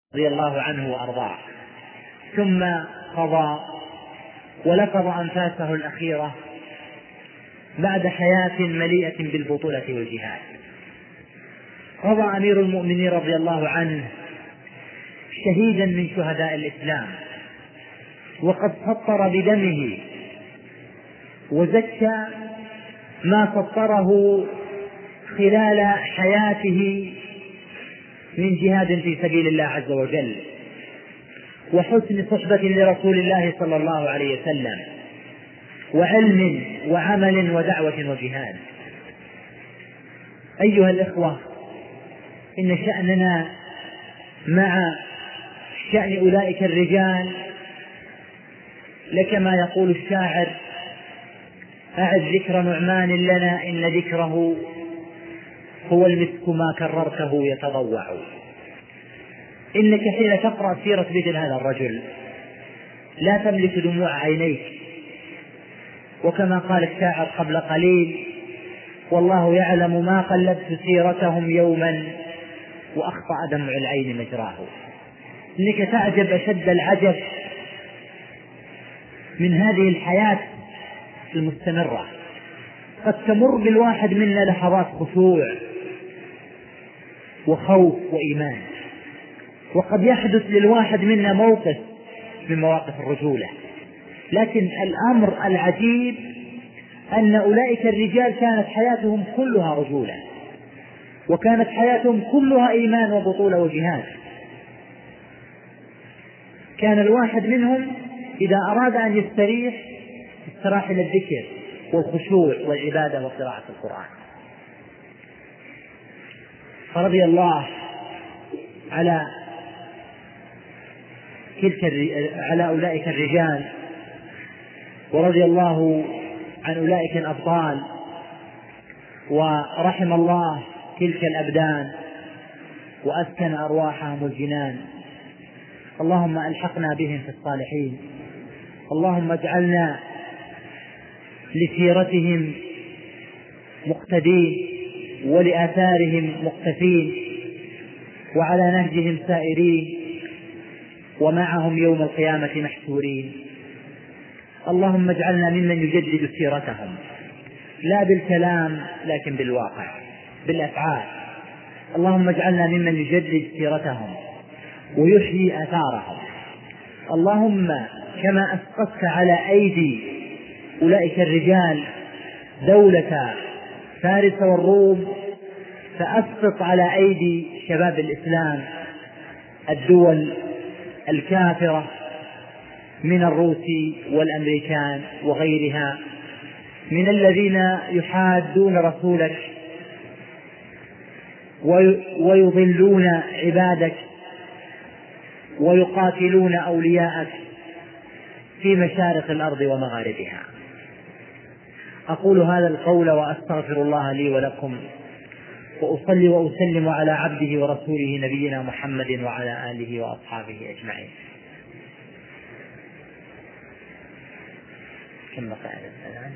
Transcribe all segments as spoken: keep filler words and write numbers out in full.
رضي الله عنه وأرضاه، ثم قضى ولقض أنفاسه الأخيرة بعد حياة مليئة بالبطولة والجهاد. قضى أمير المؤمنين رضي الله عنه شهيدا من شهداء الإسلام، وقد سطر بدمه وزكى ما سطره خلال حياته من جهاد في سبيل الله عز وجل، وحسن صحبة لرسول الله صلى الله عليه وسلم، وعلم وعمل ودعوة وجهاد. أيها الإخوة، إن شأننا مع شأن أولئك الرجال لكما يقول الشاعر: أعد ذكر نعمان لنا إن ذكره هو المسك ما كررته يتضوع. إنك حين تقرأ سيرة مثل هذا الرجل لا تملك دموع عينيك، وكما قال الشاعر قبل قليل: والله يعلم ما قلبت سيرتهم يوما وأخطأ دمع العين مجراه. إنك تعجب أشد العجب من هذه الحياة المستمرة. قد تمر بالواحد منا لحظات خشوع وخوف وإيمان، وقد يحدث للواحد منا موقف من مواقف الرجولة، لكن الأمر العجيب أن أولئك الرجال كانت حياتهم كلها رجولة، وكانت حياتهم كلها إيمان وبطولة وجهاد. كان الواحد منهم إذا أراد أن يستريح استراح إلى الذكر والخشوع والعبادة وقراءة القرآن. فرضي الله على تلك على أولئك الرجال، ورضي الله عن أولئك الأبطال، ورحم الله تلك الأبدان وأسكن أرواحهم الجنان. اللهم ألحقنا بهم في الصالحين، اللهم اجعلنا لسيرتهم مقتدين ولآثارهم مقتفين، وعلى نهجهم سائرين، ومعهم يوم القيامة محشورين. اللهم اجعلنا ممن يجدد سيرتهم لا بالكلام لكن بالواقع بالأفعال. اللهم اجعلنا ممن يجدد سيرتهم ويحيي آثارهم. اللهم كما أسقطت على أيدي أولئك الرجال دولة فارس والروم، فأسقط على أيدي شباب الإسلام الدول الكافرة من الروس والأمريكان وغيرها من الذين يحادون رسولك ويضلون عبادك ويقاتلون أولياءك في مشارق الأرض ومغاربها. أقول هذا القول وأستغفر الله لي ولكم، وأصلي وأسلم على عبده ورسوله نبينا محمد وعلى آله وأصحابه أجمعين. كم بقى الآن؟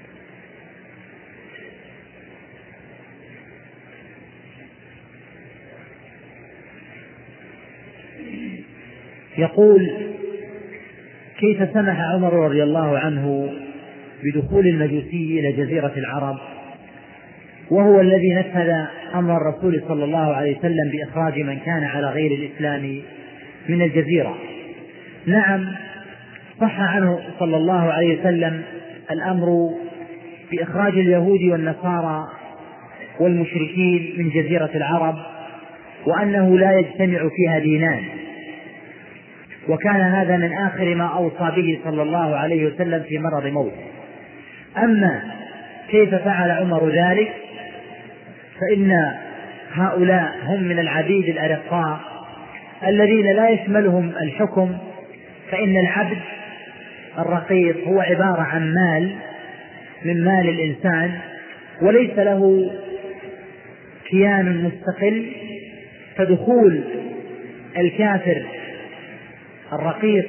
يقول: كيف سمح عمر رضي الله عنه بدخول المجوسي إلى جزيرة العرب، وهو الذي نفذ أمر الرسول صلى الله عليه وسلم بإخراج من كان على غير الإسلام من الجزيرة؟ نعم، صح عنه صلى الله عليه وسلم الأمر بإخراج اليهود والنصارى والمشركين من جزيرة العرب، وأنه لا يجتمع فيها دينان، وكان هذا من آخر ما أوصى به صلى الله عليه وسلم في مرض موته. أما كيف فعل عمر ذلك فإن هؤلاء هم من العبيد الأرقاء الذين لا يشملهم الحكم، فإن العبد الرقيق هو عبارة عن مال من مال الإنسان وليس له كيان مستقل، فدخول الكافر الرقيق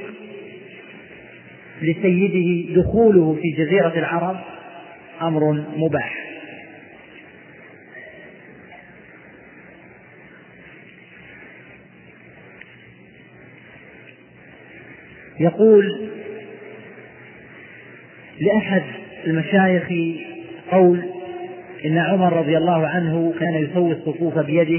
لسيده دخوله في جزيرة العرب أمر مباح. يقول لأحد المشايخ قول إن عمر رضي الله عنه كان يسوي الصفوف بيده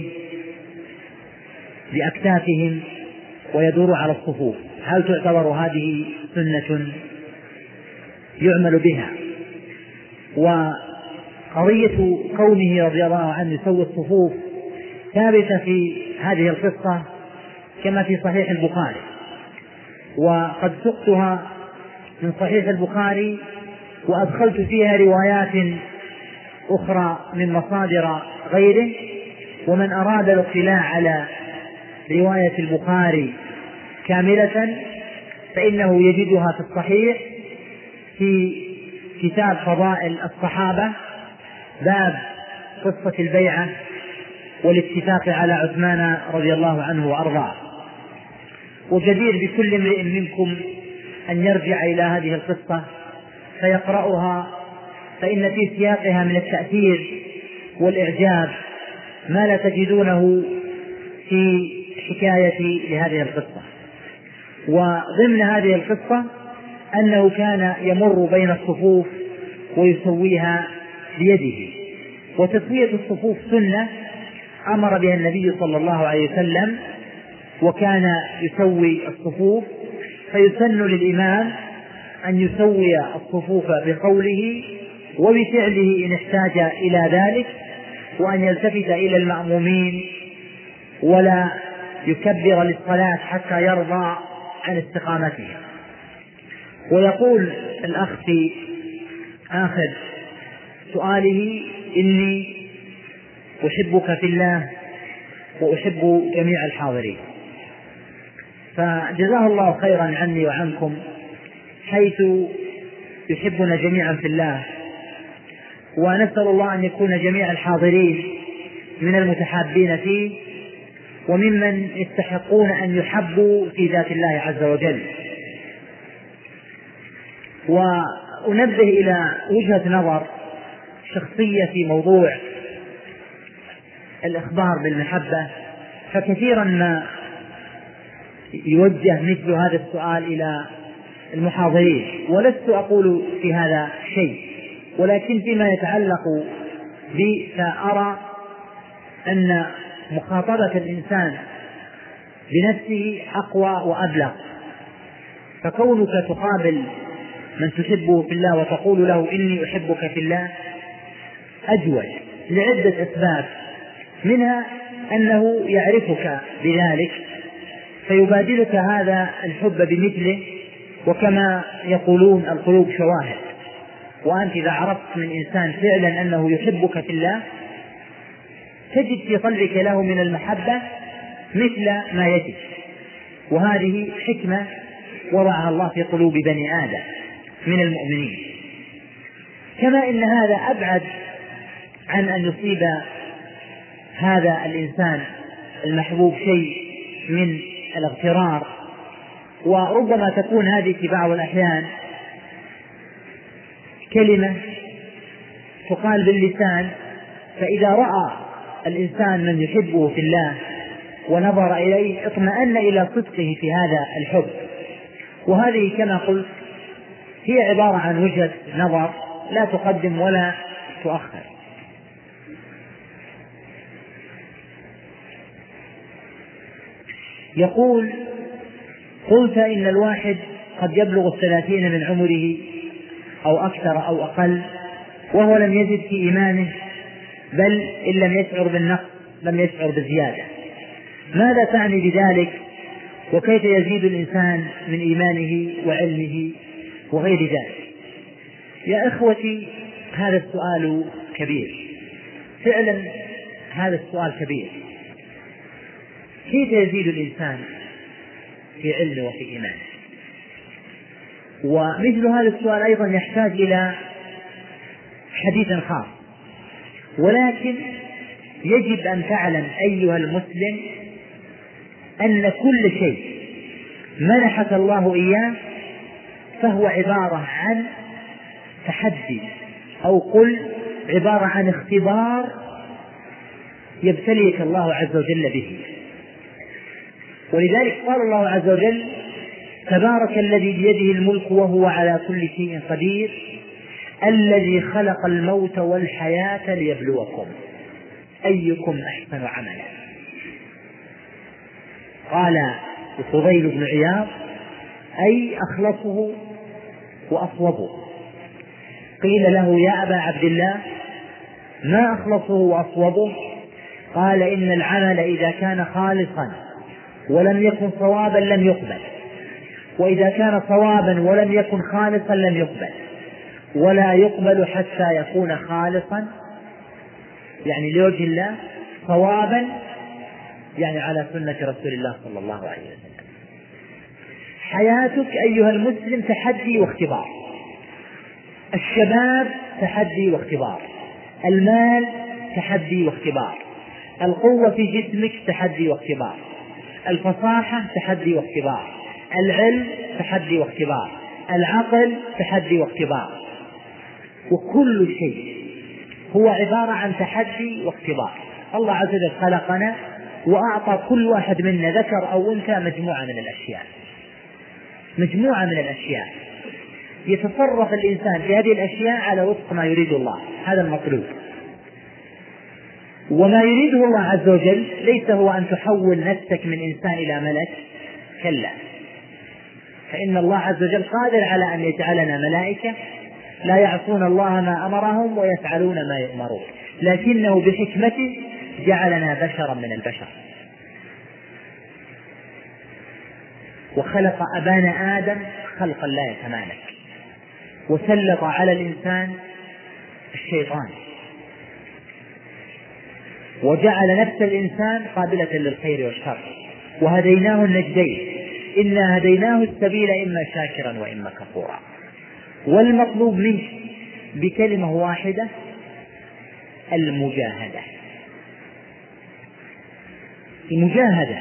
بأكتافهم ويدور على الصفوف، هل تعتبر هذه سنة يعمل بها؟ وقضية كونه رضي الله عنه يسوي الصفوف ثابتة في هذه القصة كما في صحيح البخاري، وقد سقتها من صحيح البخاري وأدخلت فيها روايات أخرى من مصادر غيره، ومن أراد الاطلاع على رواية البخاري كاملة فإنه يجدها في الصحيح في كتاب فضائل الصحابة، باب قصة البيعة والاتفاق على عثمان رضي الله عنه وأرضاه. وجدير بكل امرئ منكم أن يرجع إلى هذه القصة فيقرأها، فإن في سياقها من التأثير والإعجاب ما لا تجدونه في حكاية لهذه القصة. وضمن هذه القصة أنه كان يمر بين الصفوف ويسويها بيده، وتسوية الصفوف سنة أمر بها النبي صلى الله عليه وسلم، وكان يسوي الصفوف، فيسن للإمام أن يسوي الصفوف بقوله وبفعله إن احتاج إلى ذلك، وأن يلتفت إلى المأمومين ولا يكبر للصلاة حتى يرضى عن استقامتها. ويقول الأخ في آخر سؤاله إني أحبك في الله وأحب جميع الحاضرين، فجزاه الله خيرا عني وعنكم حيث يحبنا جميعا في الله، ونسأل الله أن يكون جميع الحاضرين من المتحابين فيه وممن يستحقون أن يحبوا في ذات الله عز وجل. وأنبه إلى وجهة نظر شخصية في موضوع الإخبار بالمحبة، فكثيرا ما يوجه مثل هذا السؤال إلى المحاضرين، ولست أقول في هذا شيء، ولكن فيما يتعلق بي فأرى أن مخاطبة الإنسان بنفسه أقوى وأبلغ، فكونك تقابل من تحبه في الله وتقول له إني أحبك في الله أجود لعدة أسباب، منها أنه يعرفك بذلك فيبادلك هذا الحب بمثله، وكما يقولون القلوب شواهد، وأنت إذا عرفت من إنسان فعلا أنه يحبك في الله تجد في قلبك له من المحبة مثل ما يجب، وهذه حكمة وضعها الله في قلوب بني آدم من المؤمنين. كما إن هذا أبعد عن أن يصيب هذا الإنسان المحبوب شيء من الاغترار، وربما تكون هذه في بعض الأحيان كلمة تقال باللسان، فإذا رأى الإنسان من يحبه في الله ونظر إليه اطمأن إلى صدقه في هذا الحب. وهذه كما قلت هي عبارة عن وجهة نظر لا تقدم ولا تؤخر. يقول قلت إن الواحد قد يبلغ الثلاثين من عمره أو أكثر أو أقل وهو لم يزد في إيمانه، بل إن لم يشعر بالنقص لم يشعر بالزيادة، ماذا تعني بذلك؟ وكيف يزيد الإنسان من إيمانه وعلمه وغير ذلك؟ يا إخوتي هذا السؤال كبير، فعلا هذا السؤال كبير. كيف يزيد الإنسان في علمه وفي إيمانه؟ ومثل هذا السؤال أيضا يحتاج إلى حديث خاص، ولكن يجب أن تعلم أيها المسلم أن كل شيء منحك الله إياه فهو عبارة عن تحدي، أو قل عبارة عن اختبار يبتليك الله عز وجل به. ولذلك قال الله عز وجل تبارك الذي بيده الملك وهو على كل شيء قدير الذي خلق الموت والحياة ليبلوكم أيكم أحسن عملا. قال الفضيل بن عياض أي أخلصه وأصوبه. قيل له يا أبا عبد الله ما أخلصه وأصوبه؟ قال إن العمل إذا كان خالصا ولم يكن صوابا لم يقبل، وإذا كان صوابا ولم يكن خالصا لم يقبل، ولا يقبل حتى يكون خالصا يعني لوجه الله، صوابا يعني على سنة رسول الله صلى الله عليه وسلم. حياتك أيها المسلم تحدي واختبار، الشباب تحدي واختبار، المال تحدي واختبار، القوة في جسمك تحدي واختبار، الفصاحة تحدي واختبار، العلم تحدي واختبار، العقل تحدي واختبار، وكل شيء هو عبارة عن تحدي واختبار. الله عز وجل خلقنا وأعطى كل واحد منا ذكر أو أنثى مجموعة من الأشياء، مجموعة من الأشياء يتصرف الإنسان في هذه الأشياء على وفق ما يريد الله، هذا المطلوب. وما يريده الله عز وجل ليس هو أن تحول نفسك من إنسان إلى ملك، كلا، فإن الله عز وجل قادر على أن يجعلنا ملائكة لا يعصون الله ما أمرهم ويفعلون ما يؤمرون، لكنه بحكمته جعلنا بشرا من البشر. وخلق أبانا آدم خلقا لا يتمالك، وسلط على الإنسان الشيطان، وجعل نفس الإنسان قابلة للخير والشر، وهديناه النجدين إنا هديناه السبيل إما شاكرا وإما كفورا. والمطلوب منك بكلمة واحدة المجاهدة، المجاهدة.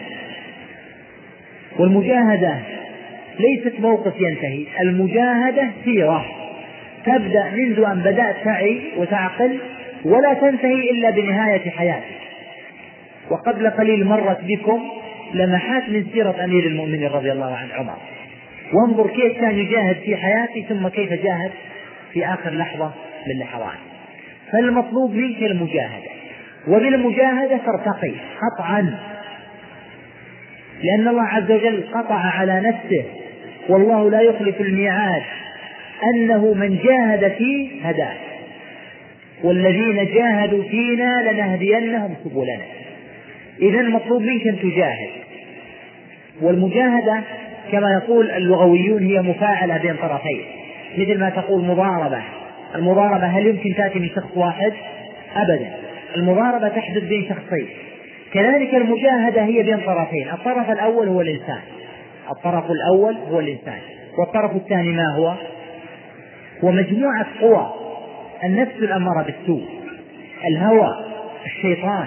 والمجاهدة ليست موقف ينتهي، المجاهدة سيرة تبدأ منذ أن بدأت تعي وتعقل ولا تنتهي إلا بنهاية حياتك. وقبل قليل مرت بكم لمحات من سيرة أمير المؤمنين رضي الله عنه عمر، وانظر كيف كان يجاهد في حياته ثم كيف جاهد في آخر لحظة من لحظات. فالمطلوب منك المجاهدة، وبالمجاهدة ترتقي قطعا، لأن الله عز وجل قطع على نفسه والله لا يخلف الميعاد أنه من جاهد فيه هداه، والذين جاهدوا فينا لنهدينهم سبلنا. إذن مطلوب منك أن تجاهد. والمجاهدة كما يقول اللغويون هي مفاعلة بين طرفين، مثل ما تقول مضاربة. المضاربة هل يمكن تأتي من شخص واحد؟ أبدا، المضاربة تحدث بين شخصين. كذلك المجاهدة هي بين طرفين، الطرف الأول هو الإنسان، الطرف الأول هو الإنسان، والطرف الثاني ما هو؟ هو مجموعة قوى، النفس الأمارة بالسوء، الهوى، الشيطان،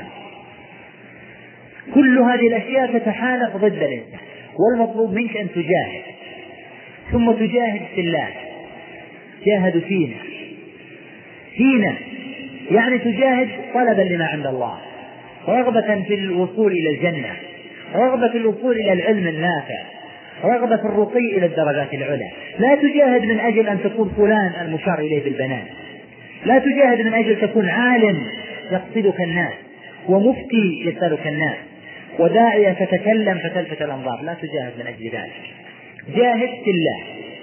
كل هذه الأشياء تتحالف ضد الإنسان. والمطلوب منك أن تجاهد، ثم تجاهد في الله. جاهدوا فينا، فينا يعني تجاهد طلبا لما عند الله، رغبة في الوصول إلى الجنة، رغبة في الوصول إلى العلم النافع، رغبة في الرقي إلى الدرجات العلى. لا تجاهد من أجل أن تكون فلان المشار إليه بالبنان، لا تجاهد من أجل تكون عالم يقصدك الناس، ومفتي يسألك الناس، وداعية تتكلم فتلفت الأنظار. لا تجاهد من أجل ذلك، جاهد في الله،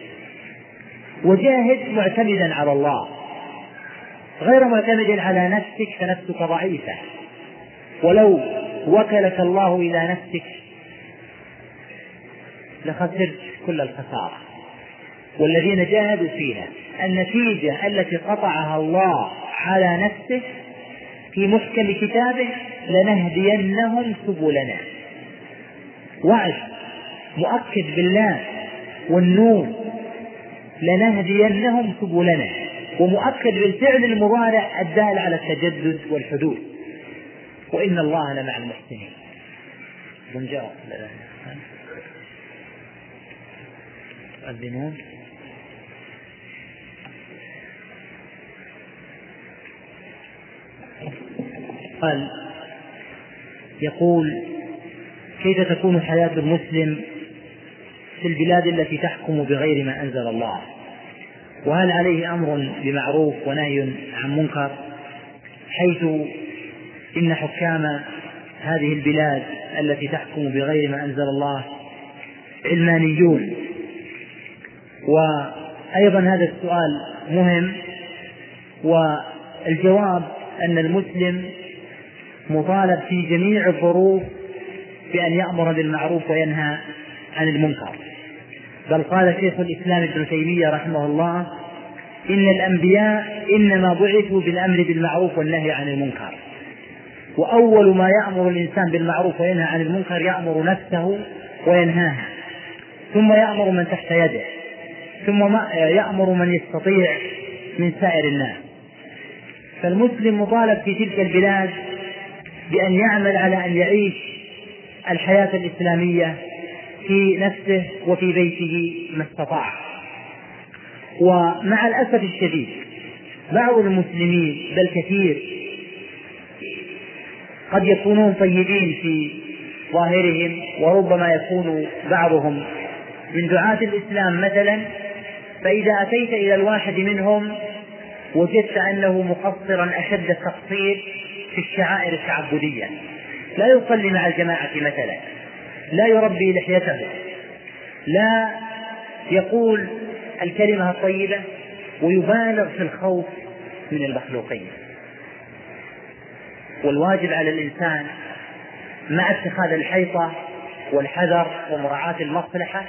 وجاهد معتمدا على الله، غير معتمد على نفسك، فنفسك ضعيفة، ولو وكلك الله إلى نفسك لخسرت كل الخسارة. والذين جاهدوا فينا، النتيجة التي قطعها الله على نفسه في محكم كتابه لنهدينهم سبلنا. وعد مؤكد بالله والنون، لنهدينهم سبلنا، ومؤكد بالفعل المضارع الدال على التجدد والحدوث، وإن الله لمع المحسنين. بنجاء الذنون قال يقول كيف تكون حياة المسلم في البلاد التي تحكم بغير ما أنزل الله؟ وهل عليه أمر بمعروف ونهي عن منكر، حيث إن حكام هذه البلاد التي تحكم بغير ما أنزل الله علمانيون؟ وأيضا هذا السؤال مهم، والجواب أن المسلم مطالب في جميع الظروف بأن يأمر بالمعروف وينهى عن المنكر. بل قال شيخ الإسلام ابن تيمية رحمه الله: إن الأنبياء إنما بعثوا بالأمر بالمعروف والنهي عن المنكر، وأول ما يأمر الإنسان بالمعروف وينهى عن المنكر يأمر نفسه وينهاها، ثم يأمر من تحت يده، ثم يأمر من يستطيع من سائر الناس. فالمسلم مطالب في تلك البلاد بأن يعمل على أن يعيش الحياة الإسلامية في نفسه وفي بيته ما استطاع. ومع الأسف الشديد بعض المسلمين بل كثير قد يكونون طيبين في ظاهرهم، وربما يكون بعضهم من دعاة الإسلام مثلا، فإذا أتيت إلى الواحد منهم وجدت أنه مقصرا أشد التقصير في الشعائر التعبدية، لا يصلي مع الجماعة مثلا، لا يربي لحيته، لا يقول الكلمة الطيبة، ويبالغ في الخوف من المخلوقين. والواجب على الإنسان مع اتخاذ الحيطة والحذر ومراعاة المصلحة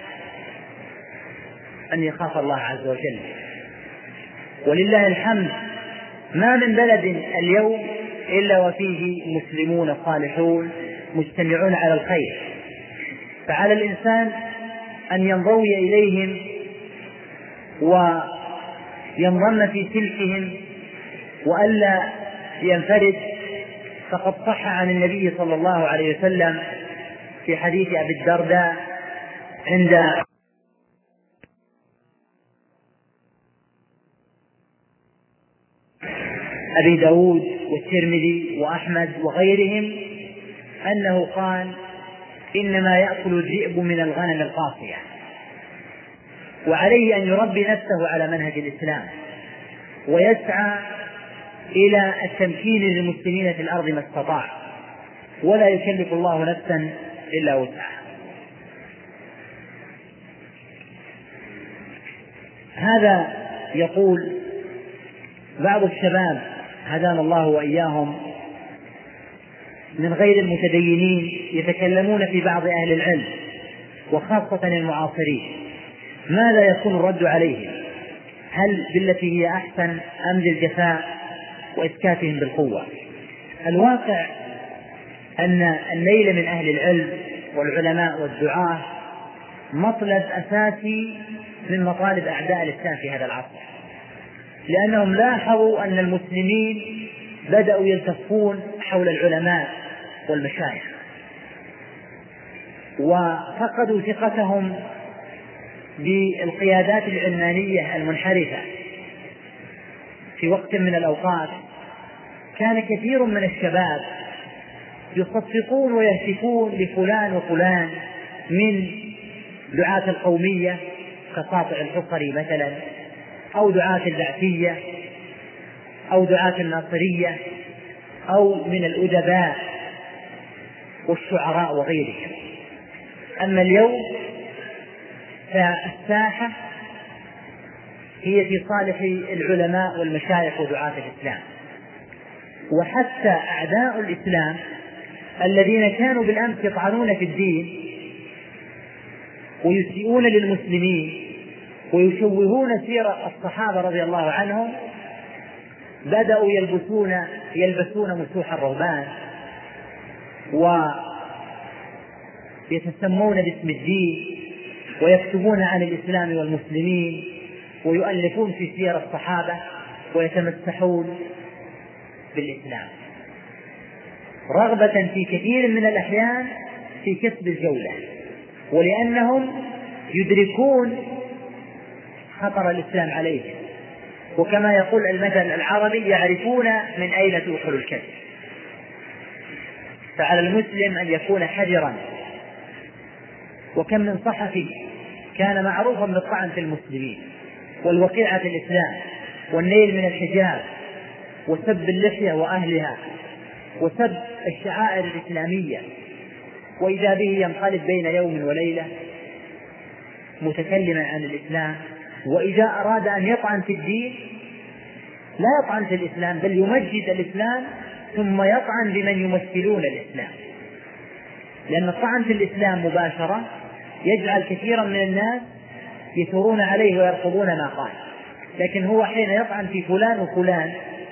أن يخاف الله عز وجل. ولله الحمد ما من بلد اليوم إلا وفيه مسلمون صالحون مجتمعون على الخير، فعلى الإنسان أن ينضوي إليهم وينضم في سلكهم وألا ينفرد. فقد صح عن النبي صلى الله عليه وسلم في حديث أبي الدرداء عند أبي داود والترمذي وأحمد وغيرهم أنه قال: إنما يأكل الذئب من الغنم القاصية. وعليه أن يربي نفسه على منهج الإسلام ويسعى إلى التمكين للمسلمين في الأرض ما استطاع، ولا يكلف الله نفسا إلا وسعها. هذا يقول بعض الشباب هدانا الله وإياهم من غير المتدينين يتكلمون في بعض أهل العلم وخاصة المعاصرين، ماذا يكون الرد عليهم؟ هل بالتي هي أحسن أم بالجفاء وإسكاتهم بالقوة؟ الواقع أن النيل من أهل العلم والعلماء والدعاة مطلب أساسي من مطالب أعداء الإسلام في هذا العصر، لأنهم لاحظوا أن المسلمين بدأوا يلتفون حول العلماء والمشايخ، وفقدوا ثقتهم بالقيادات العلمانية المنحرفة. في وقت من الأوقات كان كثير من الشباب يصفقون ويهتفون لفلان وفلان من دعاة القومية كقاطع الحصري مثلا، أو دعاة البعثية، أو دعاة الناصرية، أو من الأدباء والشعراء وغيرهم. أما اليوم فالساحة هي في صالح العلماء والمشايخ ودعاة الإسلام. وحتى أعداء الإسلام الذين كانوا بالأمس يطعنون في الدين ويسيئون للمسلمين ويشوهون سيرة الصحابة رضي الله عنهم بدأوا يلبسون يلبسون مسوح الرهبان ويتسمون باسم الدين ويكتبون عن الإسلام والمسلمين ويؤلفون في سير الصحابة ويتمسحون بالإسلام، رغبة في كثير من الأحيان في كسب الجولة، ولأنهم يدركون خطر الإسلام عليهم. وكما يقول المثل العربي: يعرفون من أين تؤكل الكذب. فعلى المسلم أن يكون حذرا. وكم من صحفي كان معروفا بالطعن في المسلمين والوقيعة في الإسلام والنيل من الحجاب وسب اللحية وأهلها وسب الشعائر الإسلامية، وإذا به ينقلب بين يوم وليلة متكلما عن الإسلام، وإذا أراد أن يطعن في الدين لا يطعن في الإسلام بل يمجد الإسلام ثم يطعن بمن يمثلون الإسلام، لأن الطعن في الإسلام مباشرة يجعل كثيرا من الناس يثورون عليه ويرفضون ما قال، لكن هو حين يطعن في فلان وفلان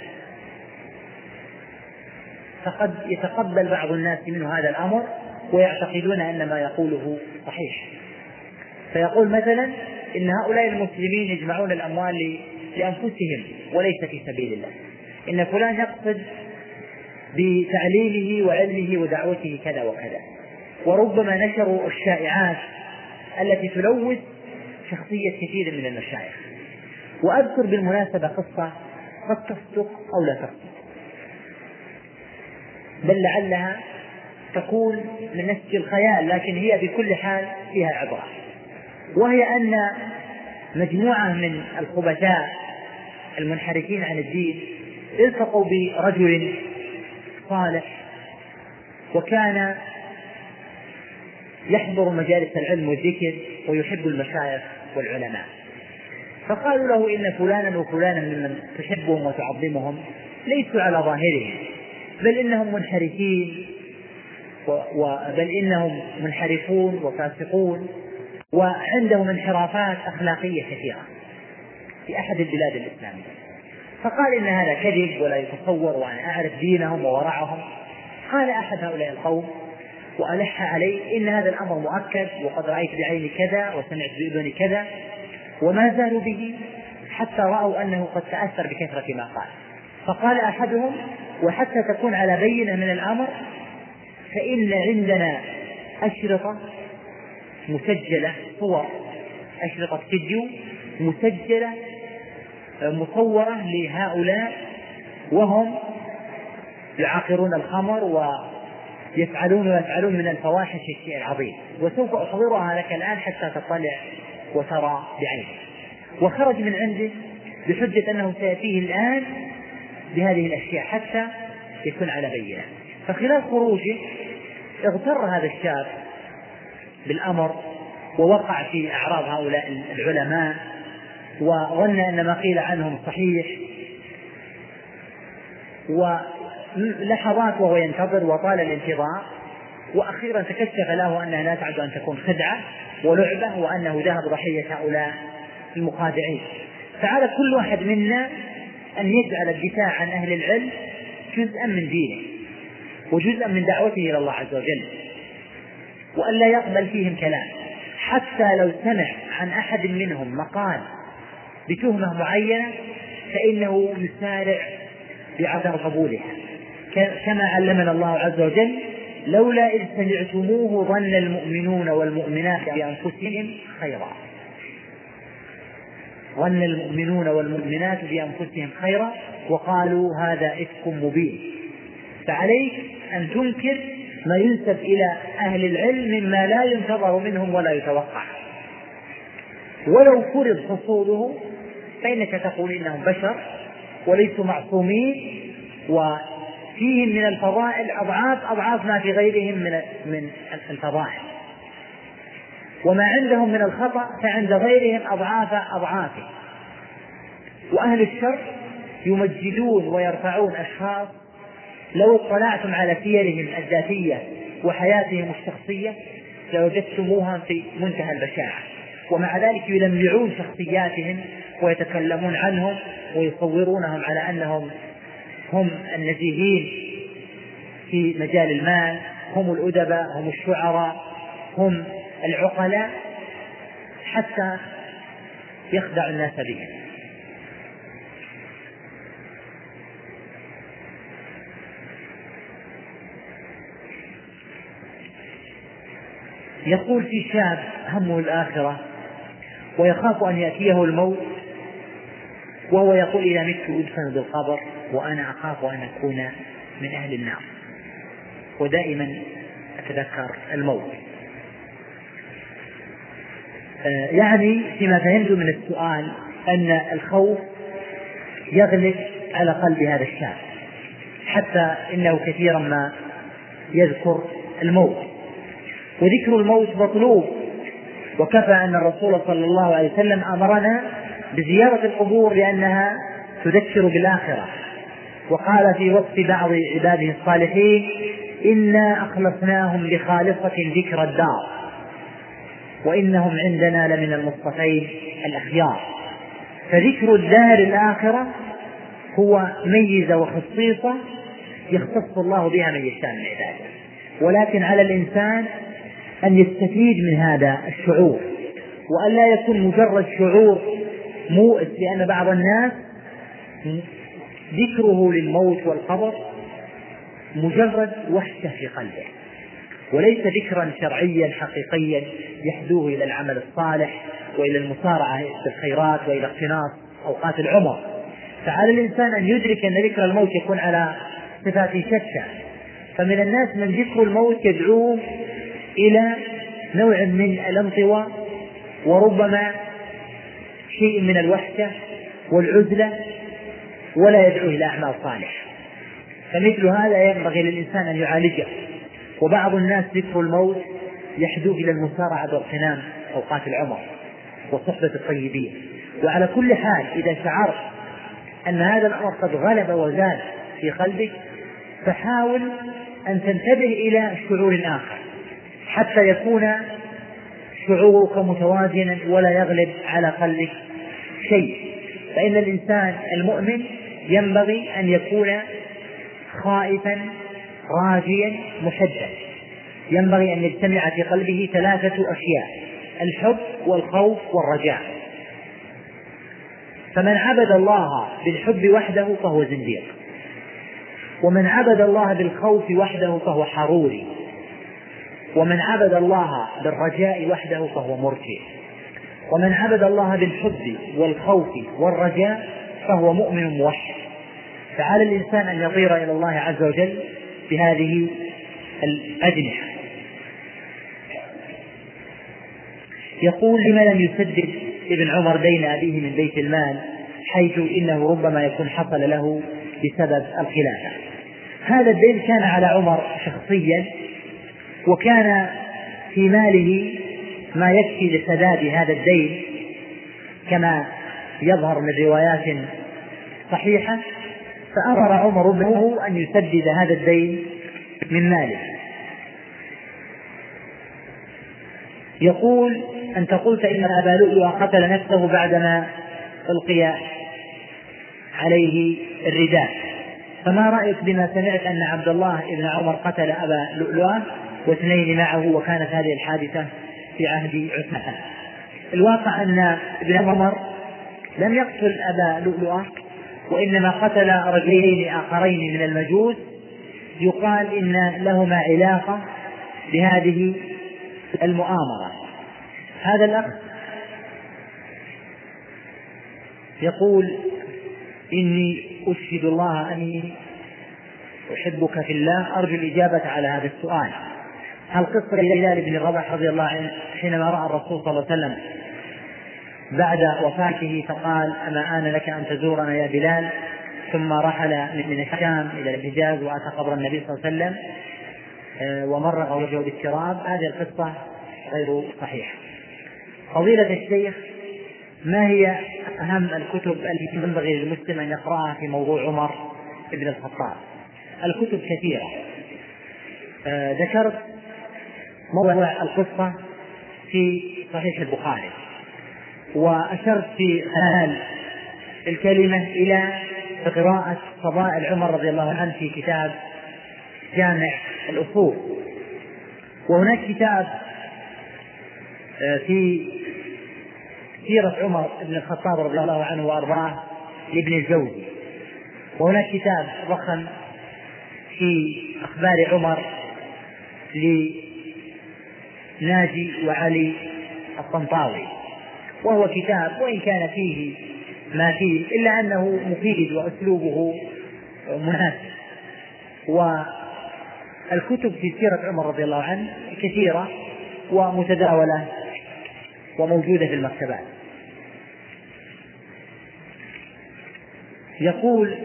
فقد يتقبل بعض الناس منه هذا الأمر ويعتقدون أن ما يقوله صحيح. فيقول مثلا إن هؤلاء المسلمين يجمعون الأموال لأنفسهم وليس في سبيل الله، إن فلان يقصد بتعليمه وعلمه ودعوته كذا وكذا، وربما نشروا الشائعات التي تلوث شخصية كثير من المشايخ. وأذكر بالمناسبة قصة قد تصدق أو لا تصدق بل لعلها تكون من نسج الخيال، لكن هي بكل حال فيها عبرة، وهي أن مجموعة من الخبثاء المنحرفين عن الدين التقوا برجل صالح وكان يحضر مجالس العلم والذكر ويحب المشايخ والعلماء، فقالوا له إن فلانا وفلانا ممن تحبهم وتعظمهم ليسوا على ظاهرهم بل إنهم منحرفين بل إنهم منحرفون وفاسقون وعندهم انحرافات أخلاقية كثيرة في أحد البلاد الإسلامية. فقال إن هذا كذب ولا يتصور وأنا أعرف دينهم وورعهم. قال أحد هؤلاء القوم وألح عليه إن هذا الأمر مؤكد وقد رأيت بعيني كذا وسمعت بأذني كذا، وما زالوا به حتى رأوا أنه قد تأثر بكثرة ما قال. فقال أحدهم وحتى تكون على بينة من الأمر فإن عندنا أشرطة مسجلة، صور أشرطة فيديو مسجلة مصورة لهؤلاء وهم يعاقرون الخمر ويفعلون ويفعلون من الفواحش الشيء العظيم، وسوف أحضرها لك الآن حتى تطلع وترى بعينك. وخرج من عنده بحجة أنه سيأتيه الآن بهذه الأشياء حتى يكون على بينة. فخلال خروجه اغتر هذا الشاب بالأمر ووقع في أعراض هؤلاء العلماء وظن أن ما قيل عنهم صحيح، ولحظات وهو ينتظر وطال الانتظار، وأخيرا تكشف له أنها لا تعد أن تكون خدعة ولعبة وأنه ذهب ضحية هؤلاء المخادعين. فعلى كل واحد منا أن يجعل الدفاع عن أهل العلم جزءا من دينه وجزءا من دعوته إلى الله عز وجل، وأن لا يقبل فيهم كلام حتى لو سمع عن أحد منهم مقال بتهمة معينة فإنه يسارع بعدم قبولها، كما علمنا الله عز وجل: لولا إذ سمعتموه ظن المؤمنون والمؤمنات بأنفسهم خيرا. ظن المؤمنون والمؤمنات بأنفسهم خيرا وقالوا هذا إفك مبين. فعليك أن تنكر ما ينسب إلى أهل العلم مما لا ينتظر منهم ولا يتوقع، ولو فرض حصوله فإنك تقول إنهم بشر وليسوا معصومين وفيهم من الفضائل أضعاف أضعاف ما في غيرهم من من الفضائل، وما عندهم من الخطأ فعند غيرهم أضعاف أضعافه. وأهل الشر يمجدون ويرفعون أشخاص لو اطلعتم على سيرهم الذاتية وحياتهم الشخصية لوجدتموها في منتهى البشاعة، ومع ذلك يلمعون شخصياتهم ويتكلمون عنهم ويصورونهم على أنهم هم النزيهين في مجال المال، هم الأدباء، هم الشعراء، هم العقلاء، حتى يخدع الناس بهم. يقول في شاب همه الآخرة ويخاف أن يأتيه الموت، وهو يقول إذا مت أدفن بالقبر وأنا أخاف أن أكون من أهل النار، ودائما أتذكر الموت. يعني فيما فهمت من السؤال أن الخوف يغلب على قلب هذا الشاب، حتى إنه كثيرا ما يذكر الموت، وذكر الموت مطلوب، وكفى أن الرسول صلى الله عليه وسلم أمرنا بزيارة القبور لأنها تذكر بالآخرة، وقال في وصف بعض عباده الصالحين: إنا أخلصناهم بخالصة ذكر الدار وإنهم عندنا لمن المصطفين الأخيار. فذكر الدار الآخرة هو ميزة وخصيصة يختص الله بها من يشاء من عباده، ولكن على الإنسان أن يستفيد من هذا الشعور، وأن لا يكون مجرد شعور مؤس، لأن بعض الناس ذكره للموت والقبر مجرد وحشة في قلبه، وليس ذكرا شرعيا حقيقيا يحدوه إلى العمل الصالح وإلى المسارعة بالخيرات وإلى اغتناص أوقات العمر. فعلى الإنسان أن يدرك أن ذكر الموت يكون على صفات شتى، فمن الناس من ذكر الموت يدعوه إلى نوع من الانطواء وربما شيء من الوحشة والعزلة، ولا يدعوه إلى أعمال صالحة. فمثل هذا ينبغي للإنسان أن يعالجه. وبعض الناس ذكر الموت يحدوه إلى المسارعة واغتنام أوقات العمر وصحبة الطيبين. وعلى كل حال إذا شعرت أن هذا الأمر قد غلب وزاد في قلبك فحاول أن تنتبه إلى شعور آخر حتى يكون شعورك متوازنا ولا يغلب على قلبك شيء. فإن الإنسان المؤمن ينبغي أن يكون خائفا راجيا محبا، ينبغي أن يجتمع في قلبه ثلاثة أشياء: الحب والخوف والرجاء. فمن عبد الله بالحب وحده فهو زنديق، ومن عبد الله بالخوف وحده فهو حروري، ومن عبد الله بالرجاء وحده فهو مرجئ، ومن عبد الله بالحب والخوف والرجاء فهو مؤمن موحد. فعلى الإنسان أن يطير إلى الله عز وجل بهذه الأجنحة. يقول: لما لم يسدد ابن عمر دين أبيه من بيت المال، حيث إنه ربما يكون حصل له بسبب الخلافة؟ هذا الدين كان على عمر شخصيا، وكان في ماله ما يكفي لسداد هذا الدين كما يظهر من روايات صحيحة، فأمر عمر ابنه أن يسدد هذا الدين من ماله. يقول: أنت قلت إن أبا لؤلؤ قتل نفسه بعدما ألقي عليه الرداء، فما رأيك بما سمعت أن عبد الله بن عمر قتل أبا لؤلؤ واثنين معه، وكانت هذه الحادثة في عهد عثمان؟ الواقع أن ابن عمر لم يقتل أبا لؤلؤ، وإنما قتل رجلين آخرين من المجوس يقال إن لهما علاقة بهذه المؤامرة. هذا الأخ يقول: إني أشهد الله أني أحبك في الله، أرجو الإجابة على هذا السؤال. هل قصة بلال بن رباح رضي الله عنه حينما رأى الرسول صلى الله عليه وسلم بعد وفاته فقال: أما آن لك أن تزورنا يا بلال، ثم رحل من الشام إلى الحجاز وأتى قبر النبي صلى الله عليه وسلم ومرغ وجهه بالتراب، هذه القصة غير صحيحة. فضيلة الشيخ، ما هي أهم الكتب التي ينبغي للمسلم أن يقرأها في موضوع عمر بن الخطاب؟ الكتب كثيرة. آه ذكرت موضوع القصة في صحيح البخاري، وأشرت في خلال الكلمة إلى قراءة فضائل عمر رضي الله عنه في كتاب جامع الأصول، وهناك كتاب في سيرة عمر بن الخطاب رضي الله عنه وأرضاه لابن الجوزي، وهناك كتاب ضخم في أخبار عمر لناجي وعلي الطنطاوي، وهو كتاب وإن كان فيه ما فيه إلا أنه مفيد وأسلوبه مناسب. والكتب في سيرة عمر رضي الله عنه كثيرة ومتداولة وموجودة في المكتبات. يقول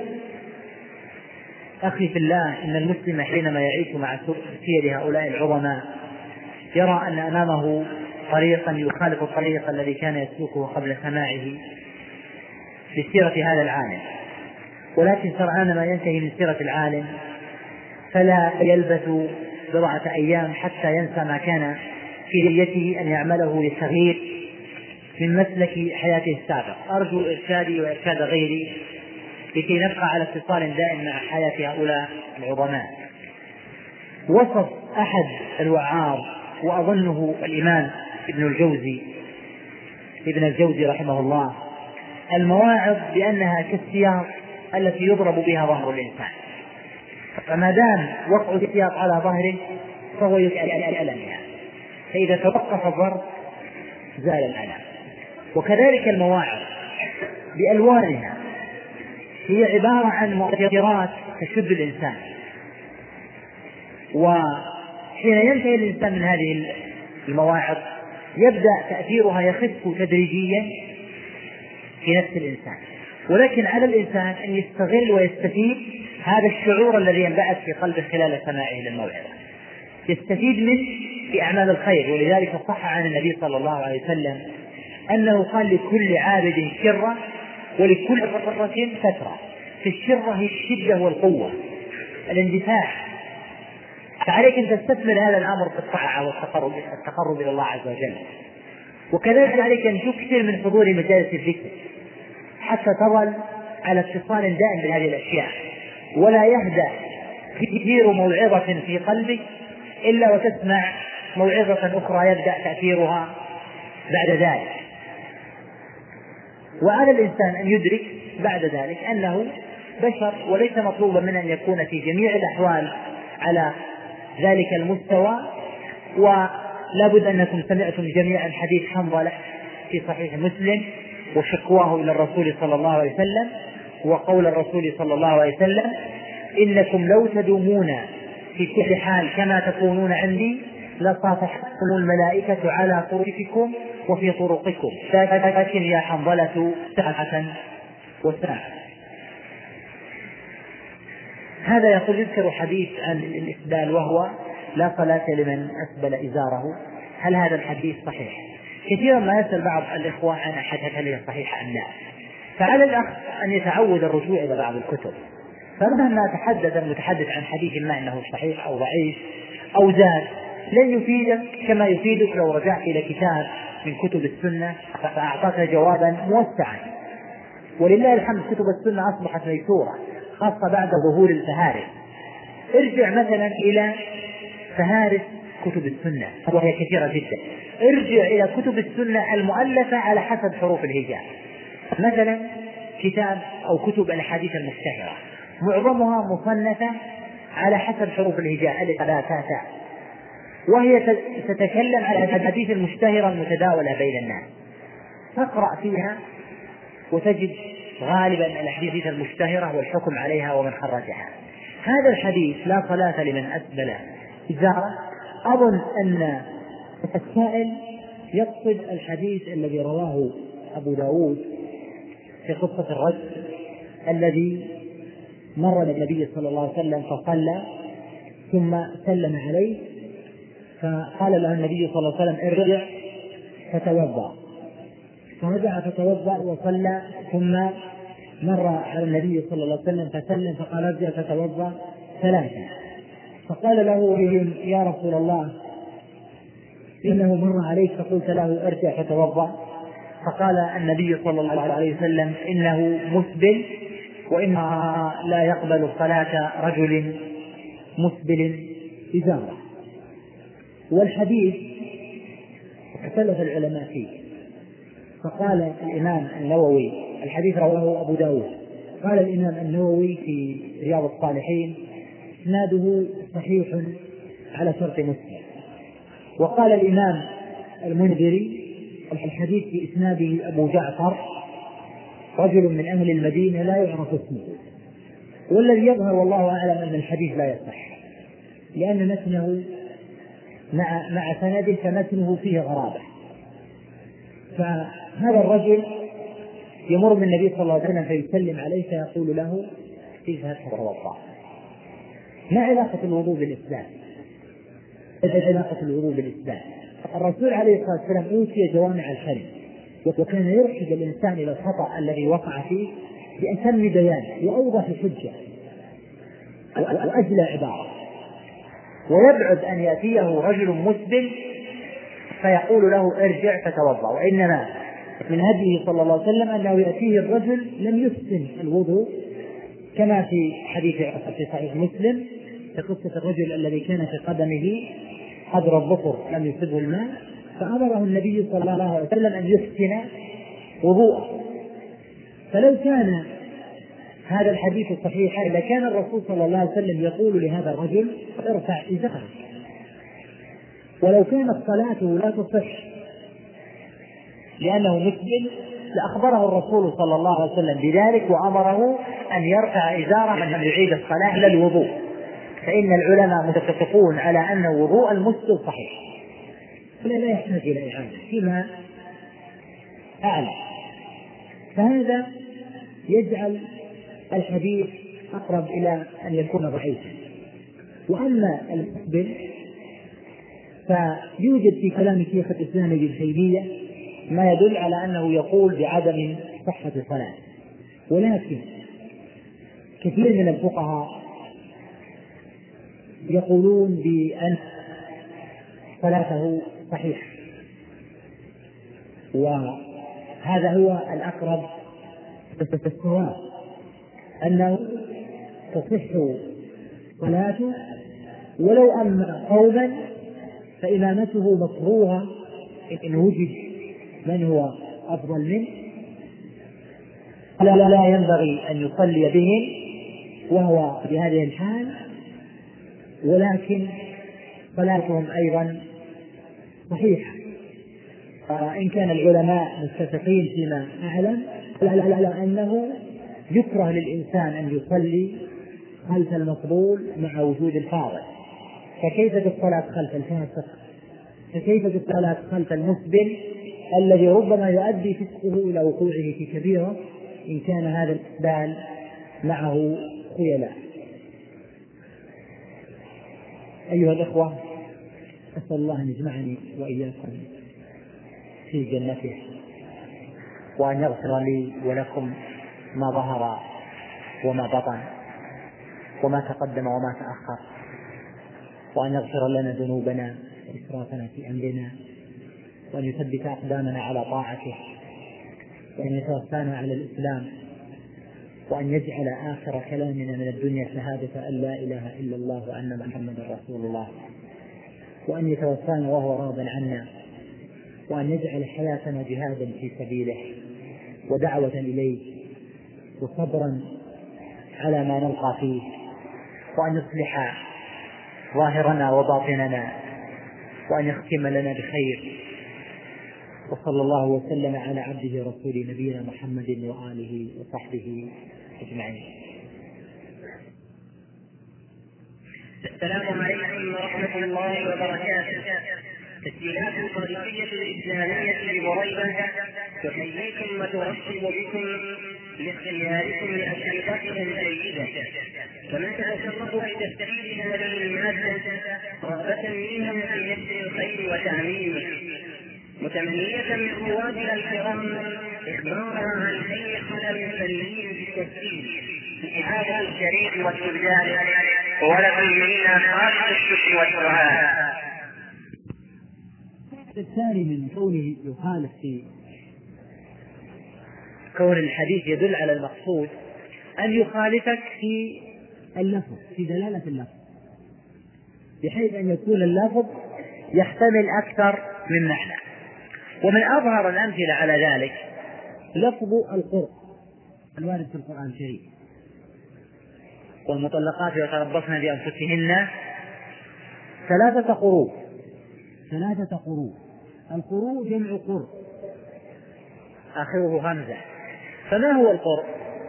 أخي في الله إن المسلم حينما يعيش مع سير هؤلاء العظماء يرى أن أمامه طريقا يخالف الطريق الذي كان يسلكه قبل سماعه لسيرة هذا العالم، ولكن سرعان ما ينتهي من سيرة العالم فلا يلبث بضعة أيام حتى ينسى ما كان في نيته أن يعمله للتغيير من مسلك حياته السابق. أرجو إرشادي وإرشاد غيري لكي نبقى على اتصال دائم مع حياة هؤلاء العظماء. وصف أحد الوعاظ وأظنه الإمام ابن الجوزي ابن الجوزي رحمه الله المواعظ بأنها كالسياط التي يضرب بها ظهر الإنسان، فما دام وقع السياط على ظهره فهو يألمها، فإذا توقف الضرب زال الألم. وكذلك المواعظ بألوانها هي عبارة عن مؤثرات تشد الإنسان، وحين ينتهي الإنسان من هذه المواعظ يبدأ تأثيرها يخف تدريجيا في نفس الإنسان، ولكن على الإنسان أن يستغل ويستفيد هذا الشعور الذي ينبعث في قلبه خلال سماعه للموعظة، يستفيد منه في أعمال الخير. ولذلك صح عن النبي صلى الله عليه وسلم أنه قال لكل عابد شرة ولكل فترة فترة. في الشرة هي الشدة والقوة الاندفاع، فعليك أن تستثمر هذا الأمر في الطاعة والتقرب التقرب إلى الله عز وجل. وكذلك عليك أن تكثر من حضور مجالس الذكر حتى تظل على اتصال دائم بهذه الأشياء، ولا يهدأ كثير موعظة في قلبك إلا وتسمع موعظة أخرى يبدأ تأثيرها بعد ذلك. وعلى الإنسان أن يدرك بعد ذلك أنه بشر، وليس مطلوبا من أن يكون في جميع الأحوال على ذلك المستوى. ولا بد أنكم سمعتم جميعا حديث حنظلة في صحيح مسلم وشكواه إلى الرسول صلى الله عليه وسلم، وقول الرسول صلى الله عليه وسلم إنكم لو تدومون في كل حال كما تكونون عندي لصافحتكم الملائكة على طرقكم وفي طرقكم، لكن يا حنظلة ساعة وساعة. هذا يقول يذكر حديث عن الإسبال وهو لا صلاة لمن أسبل إزاره. هل هذا الحديث صحيح؟ كثيرا ما يسأل بعض الإخوة عن أحد هل هي صحيحة أم لا، فعلى الأخ أن يتعود الرجوع إلى بعض الكتب، فمهما تحدث المتحدث عن حديث ما أنه صحيح أو ضعيف أو زاد لن يفيدك كما يفيدك لو رجعت إلى كتاب من كتب السنة فأعطاك جوابا موسعا. ولله الحمد كتب السنة أصبحت ميسورة خاصة بعد ظهور الفهارس. ارجع مثلا إلى فهارس كتب السنة وهي كثيرة جدا، ارجع إلى كتب السنة المؤلفة على حسب حروف الهجاء، مثلا كتاب أو كتب الأحاديث المشتهرة معظمها مصنفة على حسب حروف الهجاء ألف باء تاء تاء، وهي تتكلم على الأحاديث المشتهرة المتداولة بين الناس، تقرأ فيها وتجد غالبا الأحاديث المشتهرة والحكم عليها ومن خرجها. هذا الحديث لا صلاة لمن أسبل إزاره، أظن أن السائل يقصد الحديث الذي رواه أبو داود في قصة الرجل الذي مر النبي صلى الله عليه وسلم فصلى ثم سلم عليه فقال له النبي صلى الله عليه وسلم ارجع فتوضأ، فرجع فتوضأ وصلى ثم مر على النبي صلى الله عليه وسلم فسلم فقال ارجع فتوضأ ثلاثة، فقال له يا رسول الله إنه مر عليك فقلت له ارجع فتوضأ، فقال النبي صلى الله عليه وسلم إنه مسبل وإنها لا يقبل صلاة رجل مسبل إزاره. والحديث اختلف العلماء فيه، فقال الإمام النووي الحديث رواه أبو داود، قال الإمام النووي في رياض الصالحين إسناده صحيح على شرط مسلم، وقال الإمام المنذري الحديث في إسناده أبو جعفر رجل من أهل المدينة لا يعرف اسمه، والذي يظهر والله أعلم أن الحديث لا يصح لأن متنه مع مع سنده فمتنه فيه غرابة، فهذا الرجل يمر بالنبي صلى الله عليه وسلم فيسلم عليه فيقول له اذهب فتوضأ. ما علاقة الوضوء بالإسلام؟ ما علاقة الوضوء بالإسلام؟ الرسول عليه الصلاة والسلام أوتي جوامع الكلم، وكان يرشد الإنسان إلى الخطأ الذي وقع فيه بأتم بيان وأوضح حجة وأجلى عبارة، ويبعد أن يأتيه رجل مسبل فيقول له ارجع فتوضأ، وإنما من هديه صلى الله عليه وسلم أنه يأتيه الرجل لم يحسن الوضوء، كما في حديث في صحيح مسلم في قصة الرجل الذي كان في قدمه قدر الظفر لم يصبه الماء، فأمره النبي صلى الله عليه وسلم أن يحسن وضوءه. فلو كان هذا الحديث صحيحا لكان الرسول صلى الله عليه وسلم يقول لهذا الرجل ارفع إزارك، ولو كانت صلاته لا تصح لأنه مسبل لأخبره الرسول صلى الله عليه وسلم بذلك وأمره أن يرفع إزاره أن يعيد الصلاة إلى الوضوء، فإن العلماء متفقون على أن وضوء المسبل صحيح فلا لا يحتاج إلى إعادة فيما أعلى. فهذا يجعل الحديث أقرب إلى أن يكون ضعيفا. وأما المسبل فيوجد في كلام شيخ الإسلام ابن تيمية ما يدل على أنه يقول بعدم صحة الصلاة، ولكن كثير من الفقهاء يقولون بأن صلاته صحيحة، وهذا هو الأقرب بالصواب أنه تصح صلاته، ولو أما قوما فإمامته مكروهة إن وجد من هو أفضل منه، لا لا ينبغي أن يصلي بهم وهو بهذه الحال، ولكن صلاتهم أيضا صحيحة. إن كان العلماء متفقين فيما أعلم على أنه يكره للإنسان أن يصلي خلف المفضول مع وجود الفاضل، فكيف بالصلاة خلف الفاسق؟ فكيف بالصلاة خلف المسبل الذي ربما يؤدي فسقه إلى وقوعه في كبيرة إن كان هذا الإسبال معه خيلاء. أيها الأخوة، أسأل الله أن يجمعني وإياكم في جنته، وأن يغفر لي ولكم ما ظهر وما بطن وما تقدم وما تأخر، وأن يغفر لنا ذنوبنا وإسرافنا في أمرنا، وأن يثبت أقدامنا على طاعته، وأن يتوفانا على الإسلام، وأن يجعل آخر كلامنا من الدنيا شهادة أن لا إله إلا الله وأن محمدا رسول الله، وأن يتوفانا وهو راض عنا، وأن يجعل حياتنا جهادا في سبيله ودعوة إليه وصبرا على ما نلقى فيه، وأن يصلح ظاهرنا وباطننا، وأن يختم لنا بخير. وصلى الله وسلم على عبده رسول نبينا محمد وآله وصحبه أجمعين. السلام عليكم ورحمة الله وبركاته. تسجيلات القضية الإسلامية ببريدة تحييكم وترحب بكم لاختياركم لأشرطتكم الجيدة، كما تتشرف بتسجيل هذه المادة رغبة منهم في نشر الخير وتعميمه، متمنية من روادنا الكرام إخبارنا عن أي خلل فني في التسجيل في إعادة الشريط والتبدال، ولكم منا خالص الشكر والدعاء. الثاني من كونه يخالف في كون الحديث يدل على المقصود أن يخالفك في اللفظ، في دلالة اللفظ، بحيث أن يكون اللفظ يحتمل أكثر من معنى. ومن أظهر الأمثلة على ذلك لفظ القرء الوارد في القرآن الكريم: والمطلقات يتربصن بأنفسهن ثلاثة قروء. ثلاثة قروء، القروء جمع قر آخره همزة. فما هو القرء؟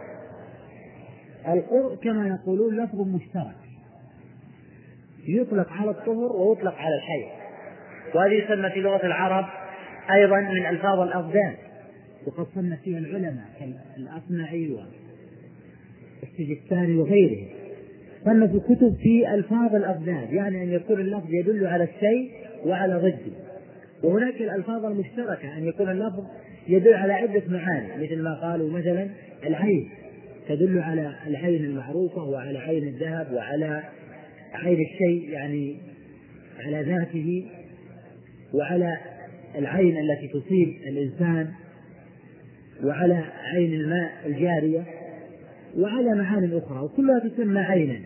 القرء كما يقولون لفظ مشترك يطلق على الطهر ويطلق على الحيض، وهذه يسمى في لغة العرب أيضا من ألفاظ الأبدان، وقد صنف فيها العلماء كالأصمعي والسجستاني وغيرهم، صنفوا كتب في ألفاظ الأبدان، يعني أن يكون اللفظ يدل على الشيء وعلى ضده. وهناك الألفاظ المشتركة، أن يكون اللفظ يدل على عدة معاني، مثل ما قالوا مثلا العين تدل على العين المعروفة وعلى عين الذهب وعلى عين الشيء يعني على ذاته، وعلى العين التي تصيب الإنسان، وعلى عين الماء الجارية، وعلى معاني أخرى، وكلها تسمى عينا.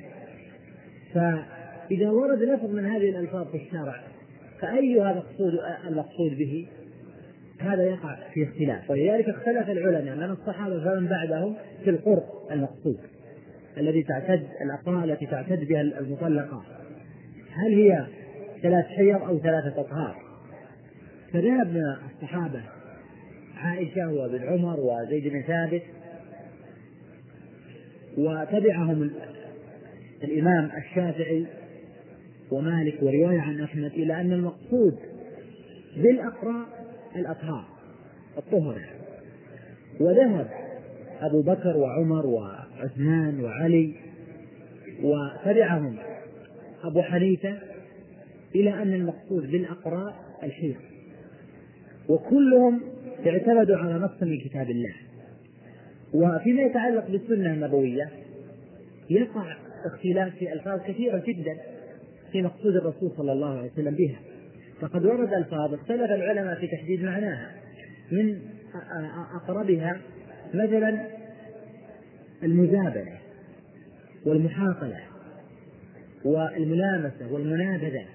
فإذا ورد لفظ من هذه الألفاظ في الشرع فأيها مقصود المقصود به؟ هذا يقع في اختلاف، ولذلك اختلف العلماء من الصحابة فمن بعدهم في القرء المقصود الذي تعتد الأقراء التي تعتد بها المطلقات، هل هي ثلاث حيض أو ثلاثة أطهار؟ فذهب من الصحابة عائشة وابن عمر وزيد بن ثابت، وتبعهم الإمام الشافعي ومالك ورواية عن أحمد إلى أن المقصود بالأقراء الأطهار الطهر. وذهب أبو بكر وعمر وعثمان وعلي وتبعهم أبو حنيفة إلى أن المقصود بالأقراء الحيض، وكلهم اعتمدوا على نص من كتاب الله. وفيما يتعلق بالسنة النبوية يقع اختلاف في ألفاظ كثيرة جدا في مقصود الرسول صلى الله عليه وسلم بها، فقد ورد ألفاظ اختلف العلماء في تحديد معناها، من أقربها مثلا المزابنة والمحاقلة والملامسة والمنابذة،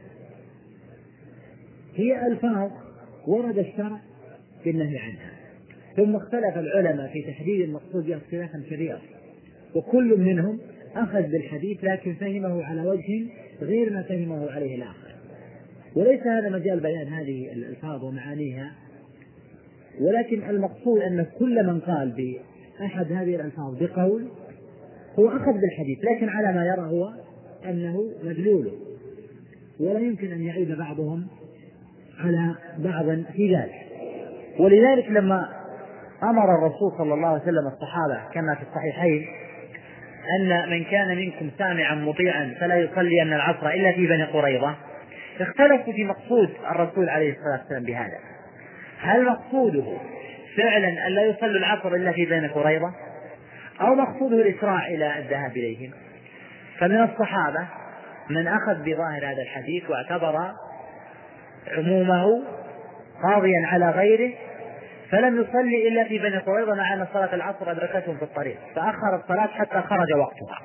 هي ألفاظ ورد الشرع بالنهي عنها. ثم اختلف العلماء في تحديد المقصود بها اختلافا كبيرا، وكل منهم أخذ بالحديث لكن فهمه على وجه غير ما فهمه عليه الآخر، وليس هذا مجال بيان هذه الألفاظ ومعانيها، ولكن المقصود أن كل من قال بأحد هذه الألفاظ بقول هو أخذ بالحديث، لكن على ما يرى هو أنه مدلول، ولا يمكن أن يعيب بعضهم على بعض في ذلك. ولذلك لما أمر الرسول صلى الله عليه وسلم الصحابة كما في الصحيحين أن من كان منكم سامعا مطيعا فلا يصلي أن العصر إلا في بني قريظة، اختلفوا في مقصود الرسول عليه الصلاة والسلام بهذا، هل مقصوده فعلا أن لا يصلي العصر إلا في بني قريظة، أو مقصوده الإسراع إلى الذهاب إليهم؟ فمن الصحابة من أخذ بظاهر هذا الحديث واعتبر عمومه قاضيا على غيره، فلم يصلي إلا في بني قريظة مع أن صلاة العصر أدركتهم في الطريق فأخر الصلاة حتى خرج وقتها.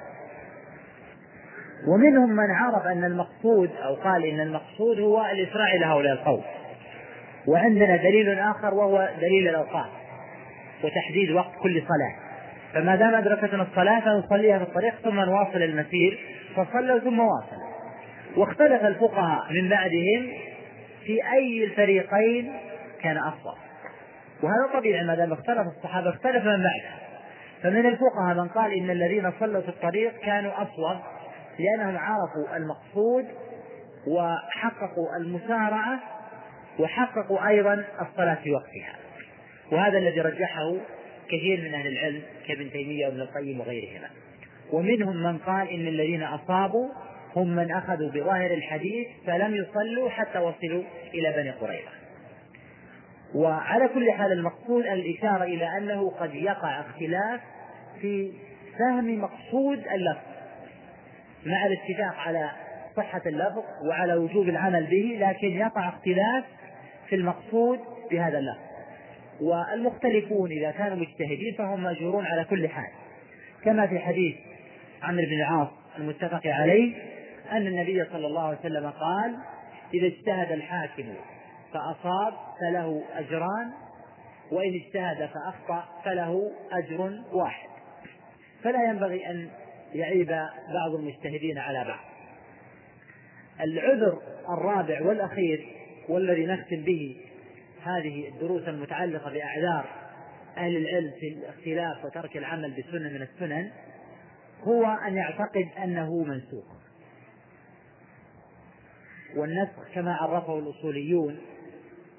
ومنهم من عرف أن المقصود أو قال إن المقصود هو الإسراع إلى هؤلاء القوم، وعندنا دليل آخر وهو دليل الأوقات وتحديد وقت كل صلاة، فما دام أدركتنا الصلاة فنصليها في الطريق ثم نواصل المسير، فصلوا ثم واصل. واختلف الفقهاء من بعدهم في أي الفريقين كان أفضل، وهذا طبيعي ما دام اختلف الصحابة اختلف من بعدهم. فمن الفقهاء من قال إن الذين صلوا في الطريق كانوا أفضل لأنهم عرفوا المقصود وحققوا المسارعة وحققوا أيضا الصلاة في وقتها، وهذا الذي رجحه كثير من أهل العلم كابن تيمية وابن القيم وغيرهما. ومنهم من قال إن الذين أصابوا هم من أخذوا بظاهر الحديث فلم يصلوا حتى وصلوا إلى بني قريظة. وعلى كل حال المقصود الإشارة إلى أنه قد يقع اختلاف في فهم مقصود اللفظ مع الاتفاق على صحة اللفظ وعلى وجوب العمل به، لكن يقع اختلاف في المقصود بهذا اللفظ. والمختلفون إذا كانوا مجتهدين فهم مأجورون على كل حال، كما في حديث عمرو بن العاص المتفق عليه أن النبي صلى الله عليه وسلم قال: إذا اجتهد الحاكم فأصاب فله أجران، وإن اجتهد فأخطأ فله أجر واحد. فلا ينبغي أن يعيب بعض المجتهدين على بعض. العذر الرابع والأخير والذي نختم به هذه الدروس المتعلقة بأعذار أهل العلم في الاختلاف وترك العمل بسنة من السنن هو أن يعتقد أنه منسوخ. والنسخ كما عرفه الأصوليون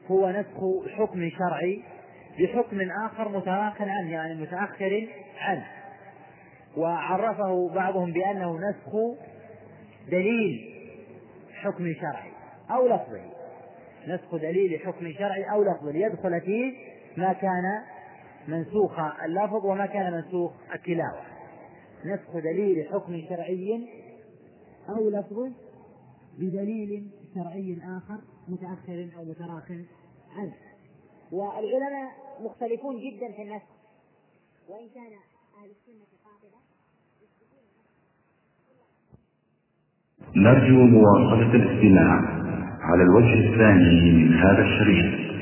هو نسخ حكم شرعي بحكم آخر متراخ عنه، يعني متأخر عنه، وعرفه بعضهم بأنه نسخ دليل حكم شرعي أو لفظي، نسخ دليل حكم شرعي أو لفظي يدخل فيه ما كان منسوخ اللفظ وما كان منسوخ التلاوة. نسخ دليل حكم شرعي أو لفظ بدليل شرعي آخر متأخر أو متراخ عنه. والعلماء مختلفون جدا في النسخ، وإن كان أهل السنة قاطبة. نرجو مواصلة الاستماع على الوجه الثاني من هذا الشريط.